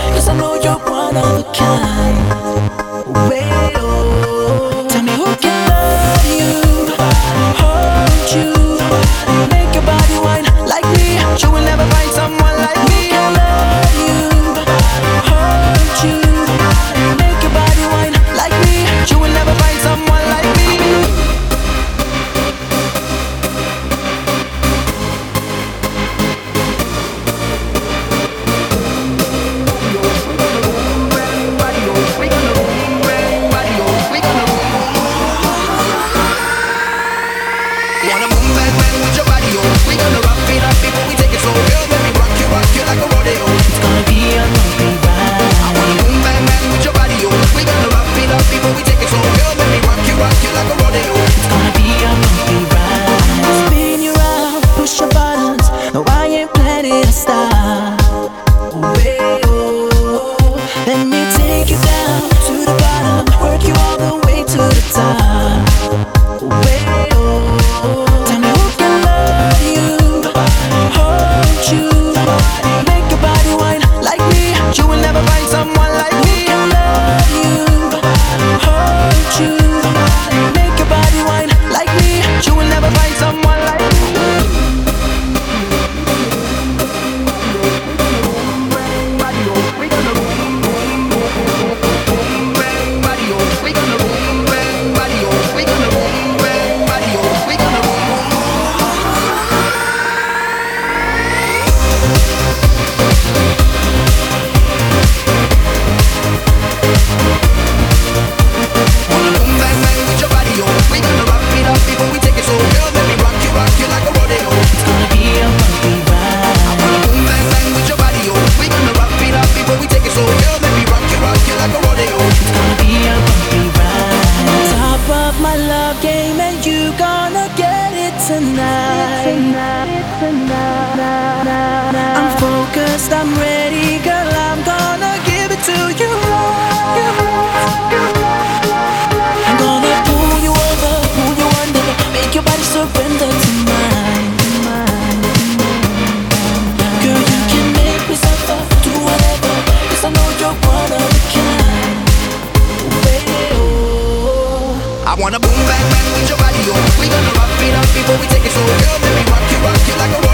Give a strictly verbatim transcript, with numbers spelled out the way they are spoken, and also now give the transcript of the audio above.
cause I know you're one of a kind. Wait, oh, tell me who can love you, hold you, make your body wine like me. You will never find someone like me. Who can love you, hold you, make your body wine like me. You will never find someone like me. I'm focused, I'm ready, girl, I'm gonna give it to you. I'm gonna pull you over, pull you under, make your body surrender to mine. Girl, you can make me suffer, do whatever, cause I know you're one of a kind. Oh, I wanna boom bang bang with your body, oh. We gonna rock it up before we take it, so girl, let me rock you, rock you like a rock.